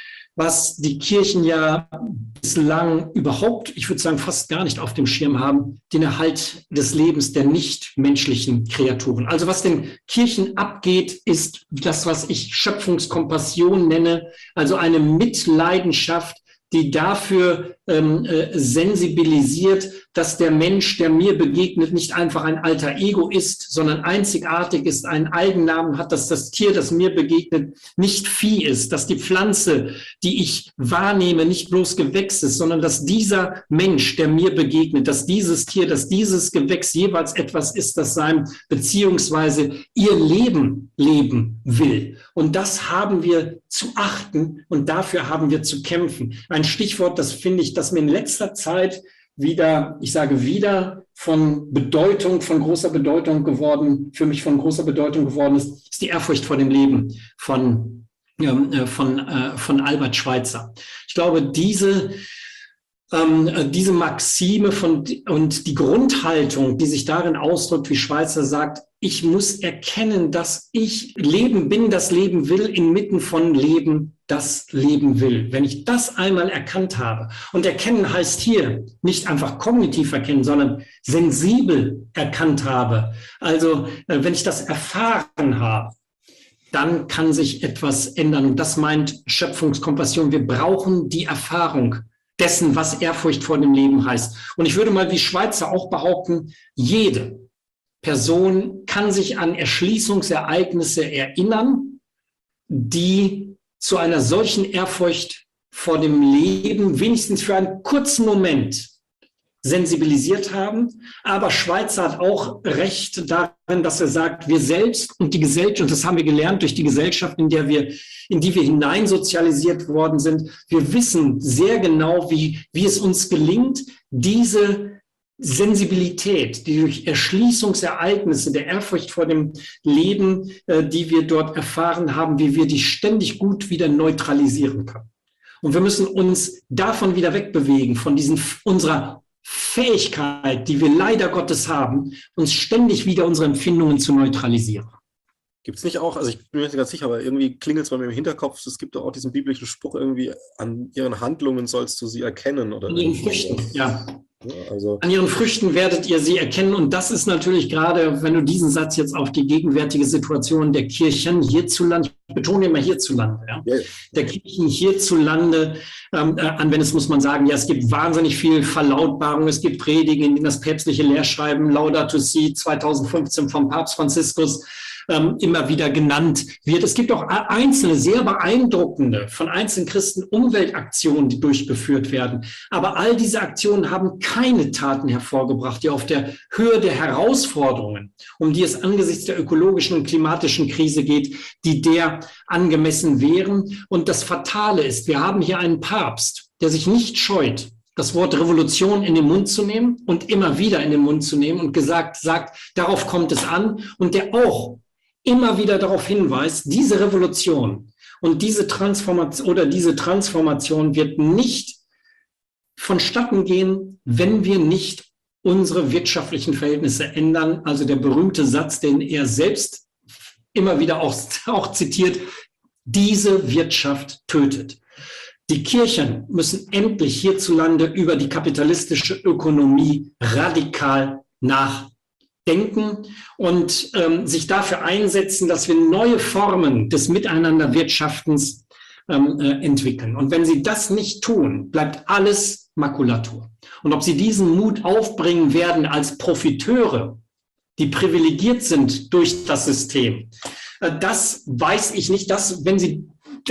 was die Kirchen ja bislang überhaupt, ich würde sagen fast gar nicht auf dem Schirm haben, den Erhalt des Lebens der nichtmenschlichen Kreaturen. Also was den Kirchen abgeht, ist das, was ich Schöpfungskompassion nenne, also eine Mitleidenschaft, die dafür ähm, äh, sensibilisiert, dass der Mensch, der mir begegnet, nicht einfach ein alter Ego ist, sondern einzigartig ist, einen Eigennamen hat, dass das Tier, das mir begegnet, nicht Vieh ist, dass die Pflanze, die ich wahrnehme, nicht bloß Gewächs ist, sondern dass dieser Mensch, der mir begegnet, dass dieses Tier, dass dieses Gewächs jeweils etwas ist, das sein beziehungsweise ihr Leben leben will. Und das haben wir zu achten und dafür haben wir zu kämpfen. Ein Stichwort, das finde ich, das mir in letzter Zeit wieder, ich sage wieder, von Bedeutung, von großer Bedeutung geworden, für mich von großer Bedeutung geworden ist, ist die Ehrfurcht vor dem Leben von, äh, von, äh, von Albert Schweitzer. Ich glaube, diese, ähm, diese Maxime von, und die Grundhaltung, die sich darin ausdrückt, wie Schweitzer sagt, ich muss erkennen, dass ich Leben bin, das Leben will, inmitten von Leben, das Leben will. Wenn ich das einmal erkannt habe, und erkennen heißt hier nicht einfach kognitiv erkennen, sondern sensibel erkannt habe, also wenn ich das erfahren habe, dann kann sich etwas ändern. Und das meint Schöpfungskompassion. Wir brauchen die Erfahrung dessen, was Ehrfurcht vor dem Leben heißt. Und ich würde mal wie Schweitzer auch behaupten, jede Person kann sich an Erschließungsereignisse erinnern, die zu einer solchen Ehrfurcht vor dem Leben wenigstens für einen kurzen Moment sensibilisiert haben. Aber Schweitzer hat auch recht darin, dass er sagt, wir selbst und die Gesellschaft, und das haben wir gelernt durch die Gesellschaft, in der wir, in die wir hineinsozialisiert worden sind, wir wissen sehr genau, wie, wie es uns gelingt, diese Sensibilität, die durch Erschließungsereignisse der Ehrfurcht vor dem Leben, äh, die wir dort erfahren haben, wie wir die ständig gut wieder neutralisieren können. Und wir müssen uns davon wieder wegbewegen, von diesen, unserer Fähigkeit, die wir leider Gottes haben, uns ständig wieder unsere Empfindungen zu neutralisieren. Gibt es nicht auch, also ich bin mir nicht ganz sicher, aber irgendwie klingelt es bei mir im Hinterkopf, es gibt doch auch diesen biblischen Spruch irgendwie, an ihren Handlungen sollst du sie erkennen. Oder an ihren Früchten, ja. Ja, also. An ihren Früchten werdet ihr sie erkennen. Und das ist natürlich gerade, wenn du diesen Satz jetzt auf die gegenwärtige Situation der Kirchen hierzulande, ich betone immer hierzulande, ja, ja. der Kirchen hierzulande ähm, äh, anwendest, muss man sagen, ja, es gibt wahnsinnig viel Verlautbarung, es gibt Predigen, in denen das päpstliche Lehrschreiben Laudato Si zweitausendfünfzehn vom Papst Franziskus ähm, immer wieder genannt wird. Es gibt auch einzelne, sehr beeindruckende, von einzelnen Christen Umweltaktionen, die durchgeführt werden. Aber all diese Aktionen haben keine Taten hervorgebracht, die auf der Höhe der Herausforderungen, um die es angesichts der ökologischen und klimatischen Krise geht, die der angemessen wären. Und das Fatale ist, wir haben hier einen Papst, der sich nicht scheut, das Wort Revolution in den Mund zu nehmen und immer wieder in den Mund zu nehmen und gesagt, sagt, darauf kommt es an, und der auch immer wieder darauf hinweist, diese Revolution und diese Transformation oder diese Transformation wird nicht vonstatten gehen, wenn wir nicht unsere wirtschaftlichen Verhältnisse ändern. Also der berühmte Satz, den er selbst immer wieder auch, auch zitiert, diese Wirtschaft tötet. Die Kirchen müssen endlich hierzulande über die kapitalistische Ökonomie radikal nachdenken und ähm, sich dafür einsetzen, dass wir neue Formen des Miteinanderwirtschaftens ähm, äh, entwickeln. Und wenn sie das nicht tun, bleibt alles Makulatur. Und ob sie diesen Mut aufbringen werden als Profiteure, die privilegiert sind durch das System, äh, das weiß ich nicht. Das, wenn sie,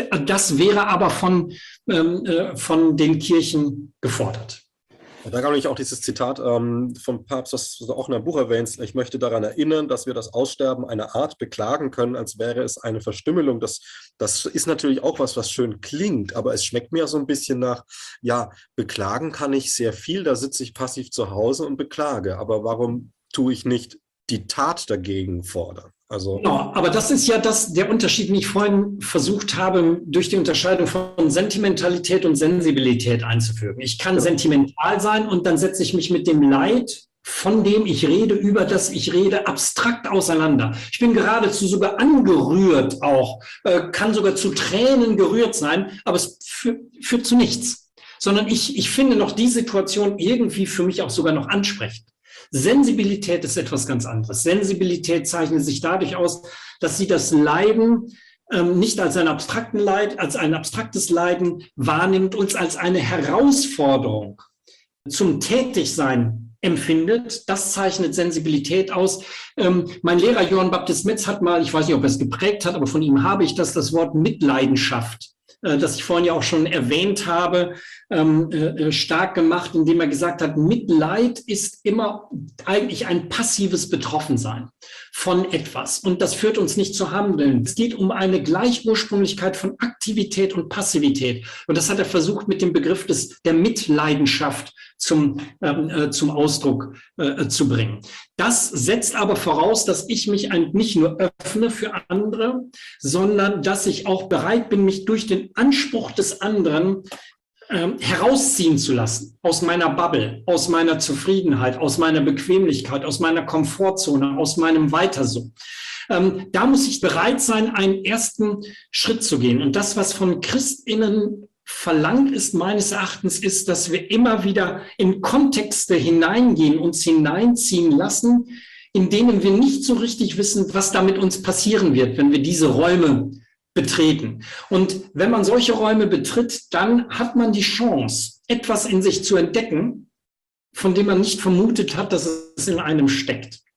das wäre aber von, ähm, äh, von den Kirchen gefordert. Da gab es auch dieses Zitat ähm, vom Papst, das du auch in deinem Buch erwähnst: Ich möchte daran erinnern, dass wir das Aussterben einer Art beklagen können, als wäre es eine Verstümmelung. Das, das ist natürlich auch was, was schön klingt, aber es schmeckt mir so ein bisschen nach, ja, beklagen kann ich sehr viel, da sitze ich passiv zu Hause und beklage. Aber warum tue ich nicht die Tat dagegen fordern? Also genau, aber das ist ja das, der Unterschied, den ich vorhin versucht habe, durch die Unterscheidung von Sentimentalität und Sensibilität einzufügen. Ich kann ja sentimental sein und dann setze ich mich mit dem Leid, von dem ich rede, über das ich rede, abstrakt auseinander. Ich bin geradezu sogar angerührt auch, äh, kann sogar zu Tränen gerührt sein, aber es führt, führt zu nichts. Sondern ich, ich finde noch die Situation irgendwie für mich auch sogar noch ansprechend. Sensibilität ist etwas ganz anderes. Sensibilität zeichnet sich dadurch aus, dass sie das Leiden ähm, nicht als ein abstrakten Leid, als ein abstraktes Leiden wahrnimmt, uns als eine Herausforderung zum Tätigsein empfindet. Das zeichnet Sensibilität aus. Ähm, mein Lehrer Johann Baptist Metz hat mal, ich weiß nicht, ob er es geprägt hat, aber von ihm habe ich das, das Wort Mitleidenschaft, das ich vorhin ja auch schon erwähnt habe, ähm, äh, stark gemacht, indem er gesagt hat, Mitleid ist immer eigentlich ein passives Betroffensein von etwas. Und das führt uns nicht zu Handeln. Es geht um eine Gleichursprünglichkeit von Aktivität und Passivität. Und das hat er versucht, mit dem Begriff des, der Mitleidenschaft zum, ähm, äh, zum Ausdruck äh, zu bringen. Das setzt aber voraus, dass ich mich ein, nicht nur öffne für andere, sondern dass ich auch bereit bin, mich durch den Anspruch des anderen ähm, herausziehen zu lassen, aus meiner Bubble, aus meiner Zufriedenheit, aus meiner Bequemlichkeit, aus meiner Komfortzone, aus meinem Weiterso. Ähm, da muss ich bereit sein, einen ersten Schritt zu gehen. Und das, was von ChristInnen verlangt ist, meines Erachtens, ist, dass wir immer wieder in Kontexte hineingehen, uns hineinziehen lassen, in denen wir nicht so richtig wissen, was da mit uns passieren wird, wenn wir diese Räume betreten. Und wenn man solche Räume betritt, dann hat man die Chance, etwas in sich zu entdecken, von dem man nicht vermutet hat, dass es in einem steckt.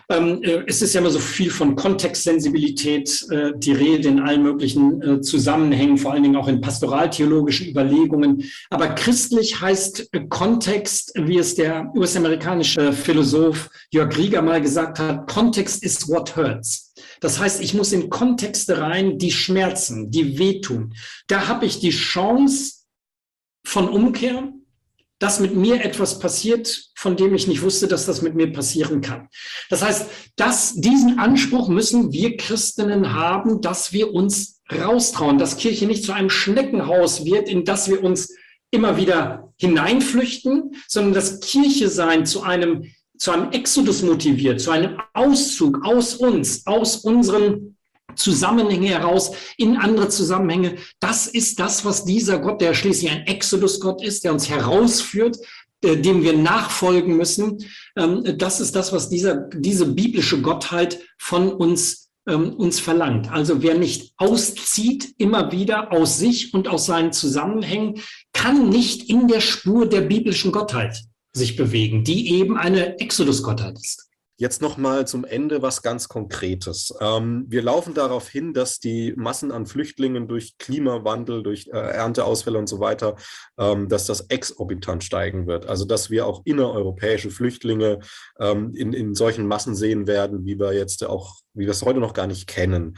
Ähm, äh, es ist ja immer so viel von Kontextsensibilität, äh, die Rede in allen möglichen äh, Zusammenhängen, vor allen Dingen auch in pastoraltheologischen Überlegungen. Aber christlich heißt äh, Kontext, wie es der U S-amerikanische Philosoph Jörg Rieger mal gesagt hat, Kontext is what hurts. Das heißt, ich muss in Kontexte rein, die schmerzen, die wehtun. Da habe ich die Chance von Umkehr, dass mit mir etwas passiert, von dem ich nicht wusste, dass das mit mir passieren kann. Das heißt, dass diesen Anspruch müssen wir Christinnen haben, dass wir uns raustrauen, dass Kirche nicht zu einem Schneckenhaus wird, in das wir uns immer wieder hineinflüchten, sondern dass Kirche sein zu einem, zu einem Exodus motiviert, zu einem Auszug aus uns, aus unseren Zusammenhänge heraus in andere Zusammenhänge. Das ist das, was dieser Gott, der schließlich ein Exodus-Gott ist, der uns herausführt, äh, dem wir nachfolgen müssen. Ähm, das ist das, was dieser, diese biblische Gottheit von uns, ähm, uns verlangt. Also wer nicht auszieht, immer wieder aus sich und aus seinen Zusammenhängen, kann nicht in der Spur der biblischen Gottheit sich bewegen, die eben eine Exodus-Gottheit ist. Jetzt nochmal zum Ende was ganz Konkretes. Ähm, wir laufen darauf hin, dass die Massen an Flüchtlingen durch Klimawandel, durch äh, Ernteausfälle und so weiter, ähm, dass das exorbitant steigen wird. Also dass wir auch innereuropäische Flüchtlinge ähm, in, in solchen Massen sehen werden, wie wir jetzt auch, wie wir es heute noch gar nicht kennen.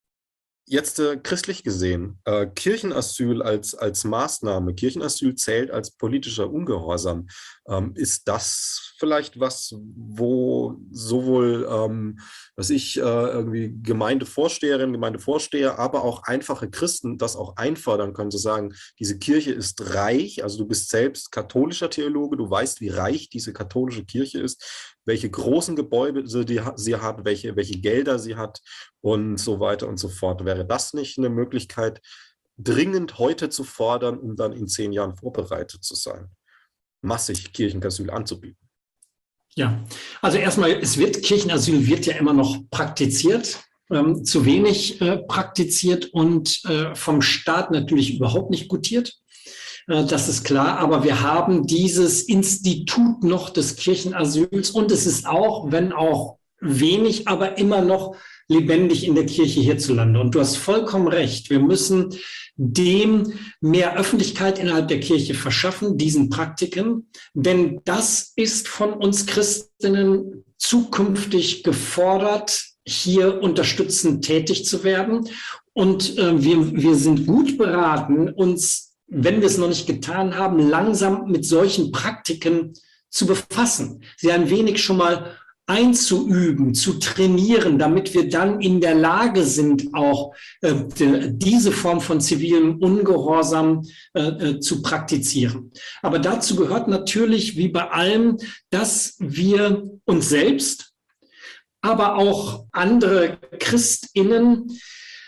Jetzt äh, christlich gesehen, äh, Kirchenasyl als, als Maßnahme, Kirchenasyl zählt als politischer Ungehorsam. Ähm, ist das vielleicht was, wo sowohl, ähm, was ich, äh, irgendwie Gemeindevorsteherinnen, Gemeindevorsteher, aber auch einfache Christen das auch einfordern können, zu sagen, diese Kirche ist reich, also du bist selbst katholischer Theologe, du weißt, wie reich diese katholische Kirche ist, welche großen Gebäude sie, sie hat, welche, welche Gelder sie hat und so weiter und so fort. Wäre das nicht eine Möglichkeit, dringend heute zu fordern, um dann in zehn Jahren vorbereitet zu sein, massig Kirchenasyl anzubieten? Ja, also erstmal, es wird, Kirchenasyl wird ja immer noch praktiziert, ähm, zu wenig äh, praktiziert und äh, vom Staat natürlich überhaupt nicht gutiert. Das ist klar, aber wir haben dieses Institut noch des Kirchenasyls und es ist auch, wenn auch wenig, aber immer noch lebendig in der Kirche hierzulande. Und du hast vollkommen recht, wir müssen dem mehr Öffentlichkeit innerhalb der Kirche verschaffen, diesen Praktiken, denn das ist von uns Christinnen zukünftig gefordert, hier unterstützend tätig zu werden. Und äh, wir, wir sind gut beraten, uns, wenn wir es noch nicht getan haben, langsam mit solchen Praktiken zu befassen, sie ein wenig schon mal einzuüben, zu trainieren, damit wir dann in der Lage sind, auch äh, diese Form von zivilem Ungehorsam äh, zu praktizieren. Aber dazu gehört natürlich, wie bei allem, dass wir uns selbst, aber auch andere ChristInnen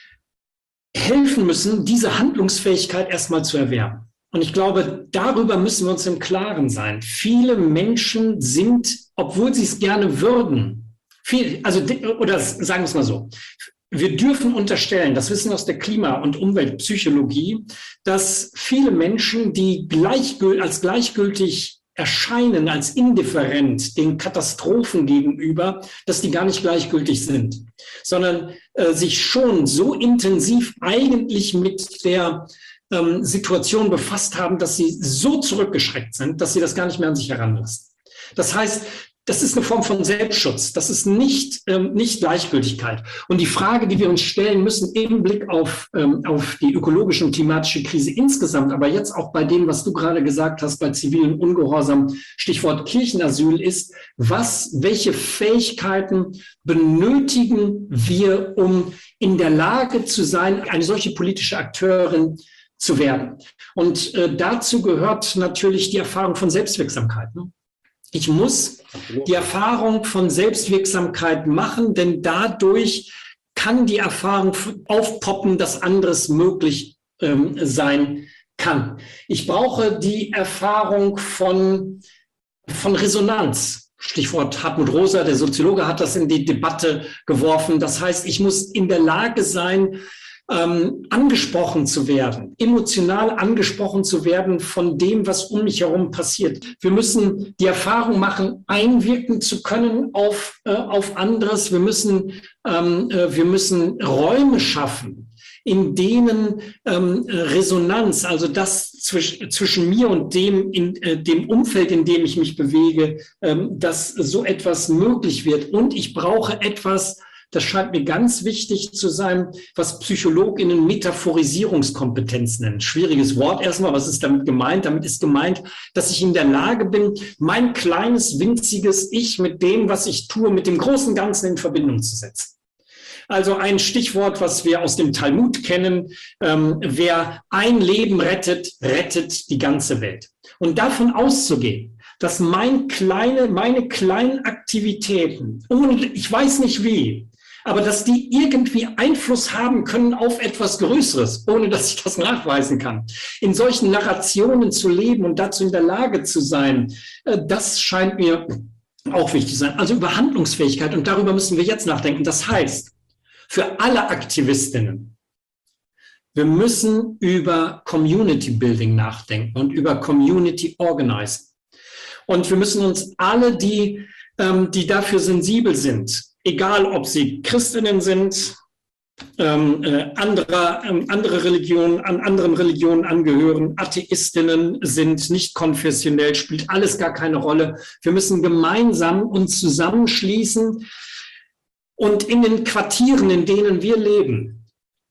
helfen müssen, diese Handlungsfähigkeit erstmal zu erwerben. Und ich glaube, darüber müssen wir uns im Klaren sein. Viele Menschen sind, obwohl sie es gerne würden, viel, also, oder sagen wir es mal so, wir dürfen unterstellen, das wissen wir aus der Klima- und Umweltpsychologie, dass viele Menschen, die gleichgül- als gleichgültig erscheinen, als indifferent den Katastrophen gegenüber, dass die gar nicht gleichgültig sind, sondern äh, sich schon so intensiv eigentlich mit der ähm, Situation befasst haben, dass sie so zurückgeschreckt sind, dass sie das gar nicht mehr an sich heranlassen. Das heißt, das ist eine Form von Selbstschutz. Das ist nicht, ähm, nicht Gleichgültigkeit. Und die Frage, die wir uns stellen müssen im Blick auf, ähm, auf die ökologische und klimatische Krise insgesamt, aber jetzt auch bei dem, was du gerade gesagt hast, bei zivilen Ungehorsam, Stichwort Kirchenasyl, ist, was, welche Fähigkeiten benötigen wir, um in der Lage zu sein, eine solche politische Akteurin zu werden? Und äh, dazu gehört natürlich die Erfahrung von Selbstwirksamkeit, ne? Ich muss die Erfahrung von Selbstwirksamkeit machen, denn dadurch kann die Erfahrung aufpoppen, dass anderes möglich ähm, sein kann. Ich brauche die Erfahrung von, von Resonanz. Stichwort Hartmut Rosa, der Soziologe, hat das in die Debatte geworfen. Das heißt, ich muss in der Lage sein, ähm, angesprochen zu werden, emotional angesprochen zu werden von dem, was um mich herum passiert. Wir müssen die Erfahrung machen, einwirken zu können auf, äh, auf anderes. Wir müssen, ähm, äh, wir müssen Räume schaffen, in denen ähm, Resonanz, also das zwisch, zwischen mir und dem, in, äh, dem Umfeld, in dem ich mich bewege, ähm, dass so etwas möglich wird. Und ich brauche etwas, das scheint mir ganz wichtig zu sein, was PsychologInnen Metaphorisierungskompetenz nennen. Schwieriges Wort erstmal, was ist damit gemeint? Damit ist gemeint, dass ich in der Lage bin, mein kleines, winziges Ich mit dem, was ich tue, mit dem großen Ganzen in Verbindung zu setzen. Also ein Stichwort, was wir aus dem Talmud kennen, ähm, wer ein Leben rettet, rettet die ganze Welt. Und davon auszugehen, dass mein kleine, meine kleinen Aktivitäten, ohne, ich weiß nicht wie, aber dass die irgendwie Einfluss haben können auf etwas Größeres, ohne dass ich das nachweisen kann. In solchen Narrationen zu leben und dazu in der Lage zu sein, das scheint mir auch wichtig zu sein. Also über Handlungsfähigkeit, und darüber müssen wir jetzt nachdenken. Das heißt, für alle Aktivistinnen, wir müssen über Community Building nachdenken und über Community Organizing. Und wir müssen uns alle, die, ähm, die dafür sensibel sind, egal ob sie Christinnen sind, ähm, äh, anderer, ähm, andere Religionen, an anderen Religionen angehören, Atheistinnen sind, nicht konfessionell, spielt alles gar keine Rolle. Wir müssen gemeinsam uns zusammenschließen und in den Quartieren, in denen wir leben,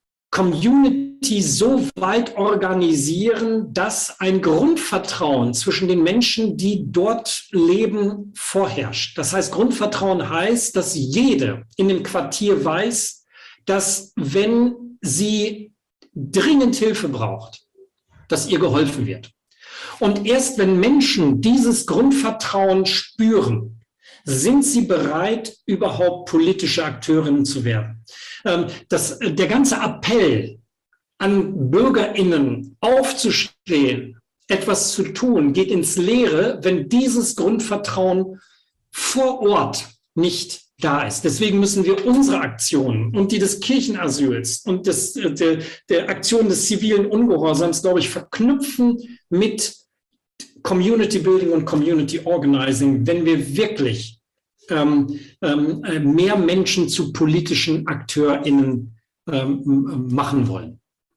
Community so weit organisieren, dass ein Grundvertrauen zwischen den Menschen, die dort leben, vorherrscht. Das heißt, Grundvertrauen heißt, dass jede in dem Quartier weiß, dass wenn sie dringend Hilfe braucht, dass ihr geholfen wird. Und erst wenn Menschen dieses Grundvertrauen spüren, sind sie bereit, überhaupt politische Akteurinnen zu werden. Das, der ganze Appell an BürgerInnen aufzustehen, etwas zu tun, geht ins Leere, wenn dieses Grundvertrauen vor Ort nicht da ist. Deswegen müssen wir unsere Aktionen und die des Kirchenasyls und des, der, der Aktion des zivilen Ungehorsams, glaube ich, verknüpfen mit Community Building und Community Organizing, wenn wir wirklich ähm, ähm, mehr Menschen zu politischen AkteurInnen ähm, machen wollen.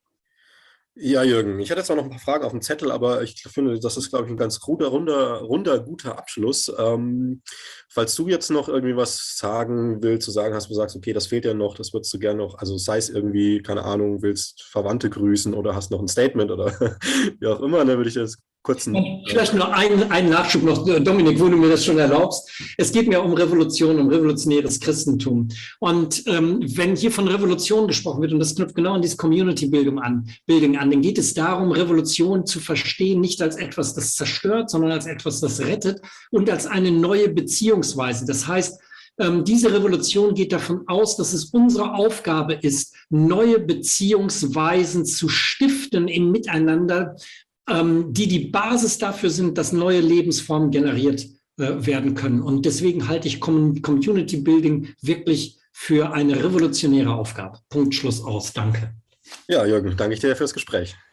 Ja, Jürgen, ich hätte jetzt auch noch ein paar Fragen auf dem Zettel, aber ich finde, das ist, glaube ich, ein ganz runder, runder, runder guter Abschluss. Ähm, falls du jetzt noch irgendwie was sagen willst, zu sagen hast, wo du sagst, okay, das fehlt ja noch, das würdest du gerne noch, also sei es irgendwie, keine Ahnung, willst Verwandte grüßen oder hast noch ein Statement oder wie auch immer, dann würde ich jetzt kurz... Einen, Vielleicht nur einen, einen Nachschub noch, Dominik, wo du mir das schon erlaubst. Es geht mir um Revolution, um revolutionäres Christentum. Und ähm, wenn hier von Revolution gesprochen wird, und das knüpft genau an diese Community-Bildung an, Bildung an, dann geht es darum, Revolution zu verstehen, nicht als etwas, das zerstört, sondern als etwas, das rettet und als eine neue Beziehungsweise. Das heißt, ähm, diese Revolution geht davon aus, dass es unsere Aufgabe ist, neue Beziehungsweisen zu stiften im Miteinander, ähm, die die Basis dafür sind, dass neue Lebensformen generiert äh, werden können. Und deswegen halte ich Community Building wirklich für eine revolutionäre Aufgabe. Punkt, Schluss, aus. Danke. Ja, Jürgen, danke ich dir fürs Gespräch.